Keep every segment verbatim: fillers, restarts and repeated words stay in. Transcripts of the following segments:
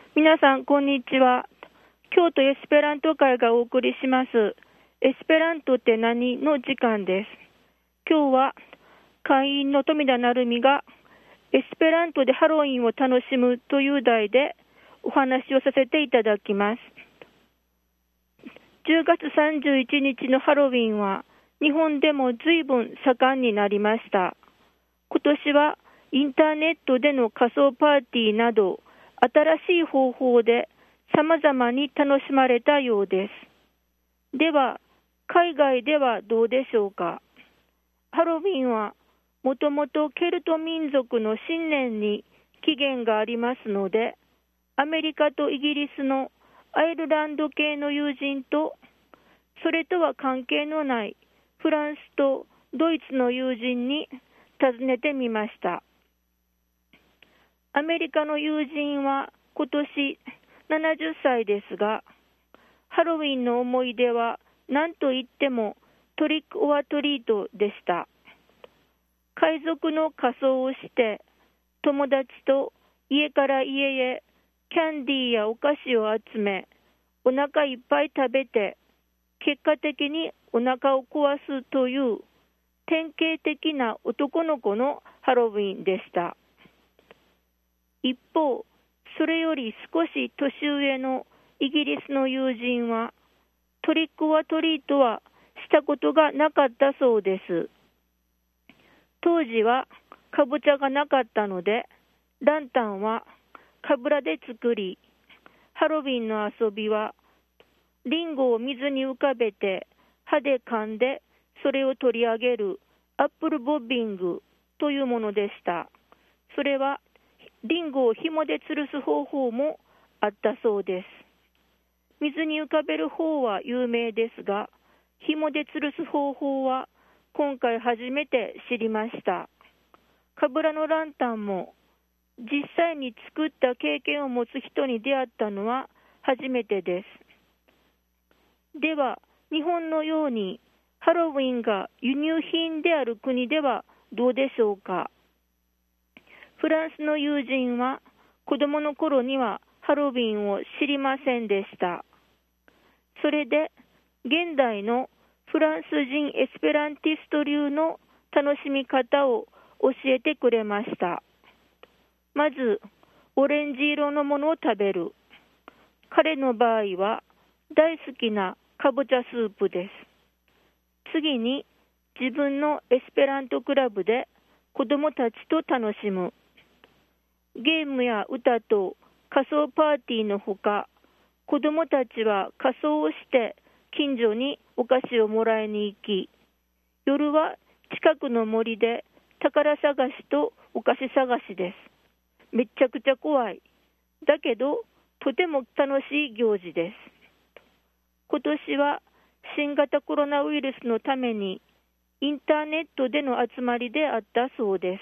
皆さんこんにちは。京都エスペラント会がお送りしますエスペラントって何の時間です。今日は会員の富田成美がエスペラントでハロウィンを楽しむという題でお話をさせていただきます。じゅうがつさんじゅういちにちのハロウィンは日本でも随分盛んになりました。今年はインターネットでの仮想パーティーなど新しい方法で様々に楽しまれたようです。では、海外ではどうでしょうか。ハロウィンはもともとケルト民族の新年に起源がありますので、アメリカとイギリスのアイルランド系の友人と、それとは関係のないフランスとドイツの友人に尋ねてみました。アメリカの友人は今年ななじゅっさいですが、ハロウィンの思い出は何と言ってもトリックオアトリートでした。海賊の仮装をして友達と家から家へキャンディーやお菓子を集め、お腹いっぱい食べて結果的にお腹を壊すという典型的な男の子のハロウィンでした。一方、それより少し年上のイギリスの友人はトリックオアトリートはしたことがなかったそうです。当時はかぼちゃがなかったので、ランタンはかぶらで作り、ハロウィンの遊びはリンゴを水に浮かべて歯で噛んでそれを取り上げるアップルボッビングというものでした。それはリンゴを紐で吊るす方法もあったそうです。水に浮かべる方は有名ですが、紐で吊るす方法は今回初めて知りました。かぶらのランタンも実際に作った経験を持つ人に出会ったのは初めてです。では、日本のようにハロウィンが輸入品である国ではどうでしょうか。フランスの友人は子供の頃にはハロウィンを知りませんでした。それで現代のフランス人エスペランティスト流の楽しみ方を教えてくれました。まず、オレンジ色のものを食べる。彼の場合は大好きなかぼちゃスープです。次に、自分のエスペラントクラブで子供たちと楽しむ。ゲームや歌と仮想パーティーのほか、子どもたちは仮装をして近所にお菓子をもらいに行き、夜は近くの森で宝探しとお菓子探しです。めっちゃくちゃ怖い。だけどとても楽しい行事です。今年は新型コロナウイルスのためにインターネットでの集まりであったそうです。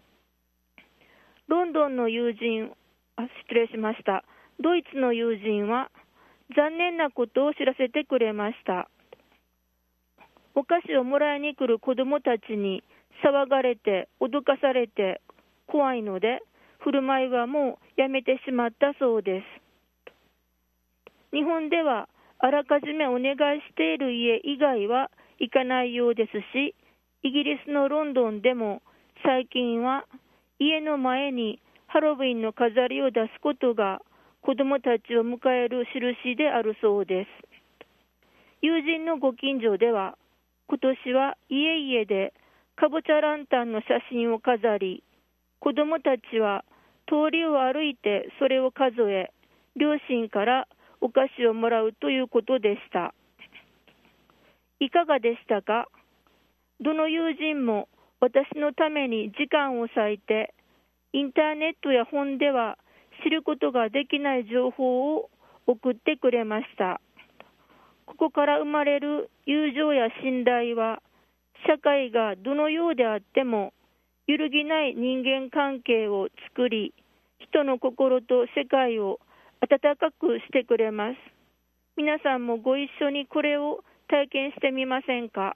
ロンドンの友人、あ、失礼しました。ドイツの友人は残念なことを知らせてくれました。お菓子をもらいに来る子どもたちに騒がれて脅かされて怖いので、振る舞いはもうやめてしまったそうです。日本ではあらかじめお願いしている家以外は行かないようですし、イギリスのロンドンでも最近は家の前にハロウィンの飾りを出すことが子どもたちを迎える印であるそうです。友人のご近所では今年は家々でかぼちゃランタンの写真を飾り、子どもたちは通りを歩いてそれを数え、両親からお菓子をもらうということでした。いかがでしたか。どの友人も私のために時間を割いて、インターネットや本では知ることができない情報を送ってくれました。ここから生まれる友情や信頼は、社会がどのようであっても揺るぎない人間関係を作り、人の心と世界を温かくしてくれます。皆さんもご一緒にこれを体験してみませんか。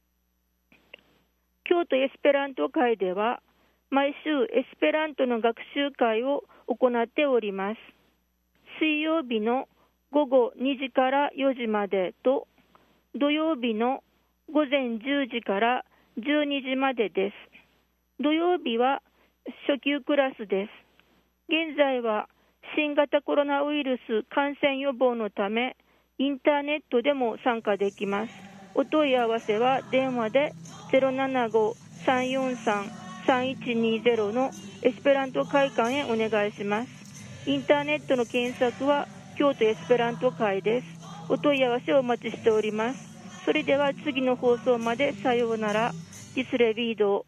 京都エスペラント会では毎週エスペラントの学習会を行っております。 水曜日の午後にじからよじまでと、土曜日の午前じゅうじからじゅうにじまでです。土曜日は初級クラスです。現在は新型コロナウイルス感染予防のため、インターネットでも参加できます。お問い合わせは電話で ゼロななご さんよんさん さんいちにゼロ のエスペラント会館へお願いします。インターネットの検索は京都エスペラント会です。お問い合わせをお待ちしております。それでは次の放送までさようなら。ジスレビード